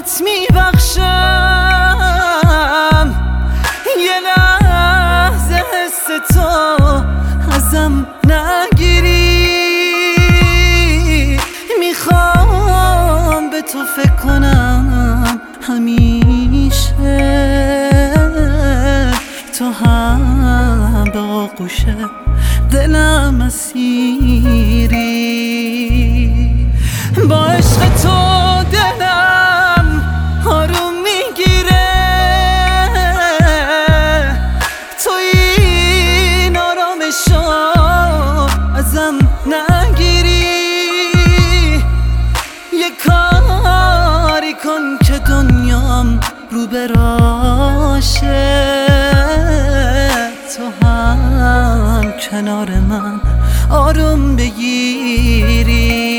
بهت میبخشم یه لحظه حس تو ازم نگیری. میخوام به تو فکر کنم همیشه، تو هم به آغوش دلم اسیری. با عشق تو دلم آروم میگیره، تو این آرامشو ازم نگیری. یه کاری کن که دنیام رو براشه، تو هم کنار من آروم بگیری.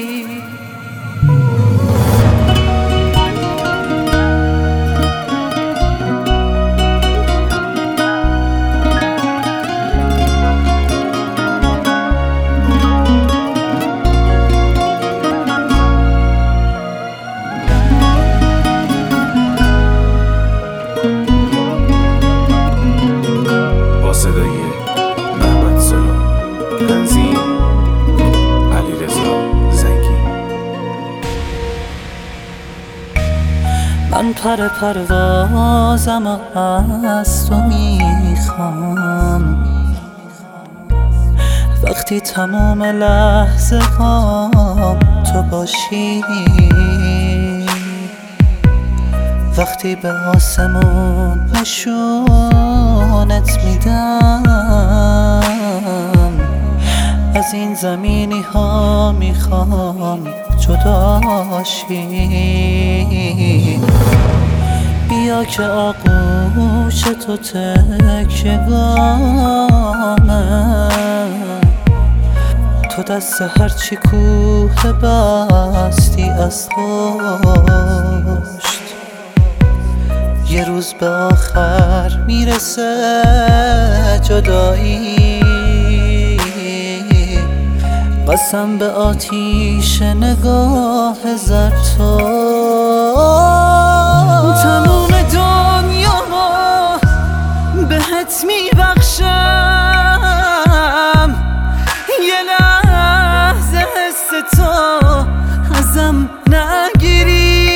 صدای محمد سلام، تنظیم علیرضا زنگی. من پروازم از تو میخوام، وقتی تمام لحظه هام تو باشی، وقتی به آسمون نشونت میدم، از این زمینی ها میخوام جداشی. بیا که آغوش تو تکیه‌گاهمه، تو دست هرچی کوه بستی از پشت، یه روز به آخر میرسه جدایی. قسم به آتیش نگاه زرد تو، تموم دنیا بهت میبخشم یه لحظه حس تو ازم نگیری.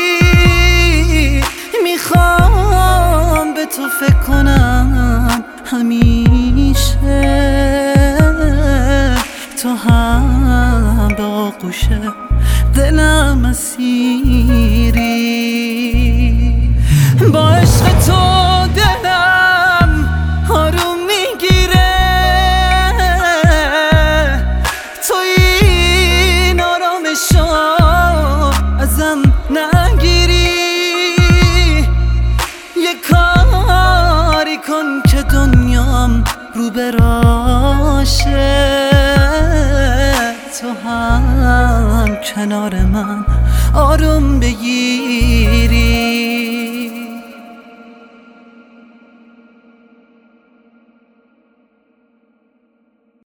میخوام به تو فکر کنم همیشه، تو هم به آغوش دلم اسیری. با عشق تو دلم آروم میگیره، تو این آرامشو ازم نگیری. یه کاری کن که دنیام رو براشه، تو هم کنار من آروم بگیر.